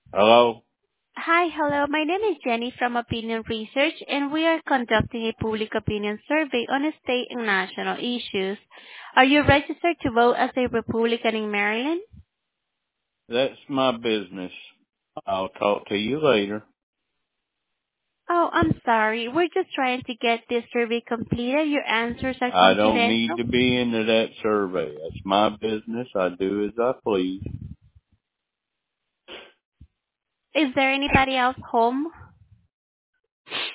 Hello? Hi, hello. My name is Jenny from Opinion Research, and we are conducting a public opinion survey on state and national issues. Are you registered to vote as a Republican in Maryland? That's my business. I'll talk to you later. Oh, I'm sorry. We're just trying to get this survey completed. Your answers are I don't need confidential. to be into that survey. That's my business. I do as I please. Is there anybody else home?